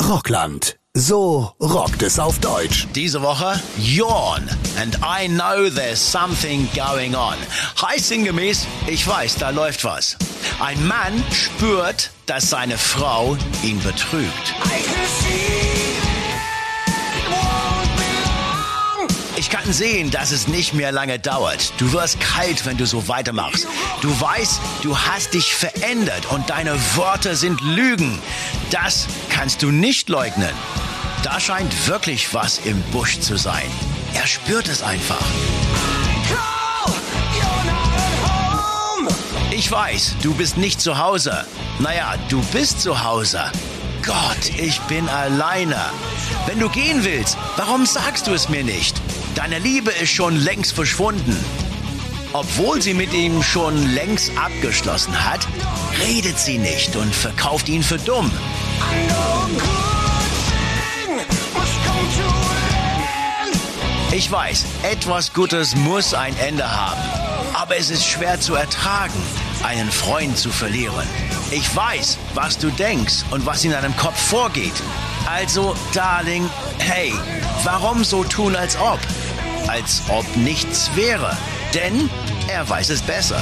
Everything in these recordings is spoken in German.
Rockland. So rockt es auf Deutsch. Diese Woche Yawn. And I know there's something going on. Heißt sinngemäß, ich weiß, da läuft was. Ein Mann spürt, dass seine Frau ihn betrügt. Ich kann sehen, dass es nicht mehr lange dauert. Du wirst kalt, wenn du so weitermachst. Du weißt, du hast dich verändert und deine Worte sind Lügen. Das kannst du nicht leugnen. Da scheint wirklich was im Busch zu sein. Er spürt es einfach. Ich weiß, du bist nicht zu Hause. Naja, du bist zu Hause. Gott, ich bin alleine. Wenn du gehen willst, warum sagst du es mir nicht? Deine Liebe ist schon längst verschwunden. Obwohl sie mit ihm schon längst abgeschlossen hat, redet sie nicht und verkauft ihn für dumm. Ich weiß, etwas Gutes muss ein Ende haben. Aber es ist schwer zu ertragen, einen Freund zu verlieren. Ich weiß, was du denkst und was in deinem Kopf vorgeht. Also, Darling, hey, warum so tun, als ob? Als ob nichts wäre. Denn er weiß es besser.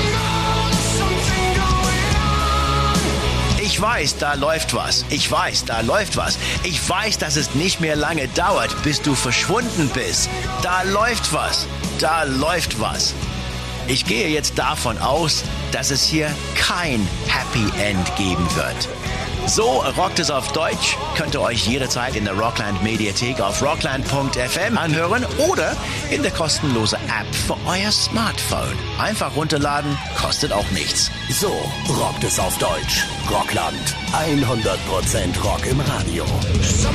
Ich weiß, da läuft was. Ich weiß, da läuft was. Ich weiß, dass es nicht mehr lange dauert, bis du verschwunden bist. Da läuft was. Da läuft was. Ich gehe jetzt davon aus, dass es hier kein Happy End geben wird. So rockt es auf Deutsch. Könnt ihr euch jederzeit in der Rockland Mediathek auf rockland.fm anhören oder in der kostenlosen App für euer Smartphone. Einfach runterladen, kostet auch nichts. So rockt es auf Deutsch. Rockland. 100% Rock im Radio.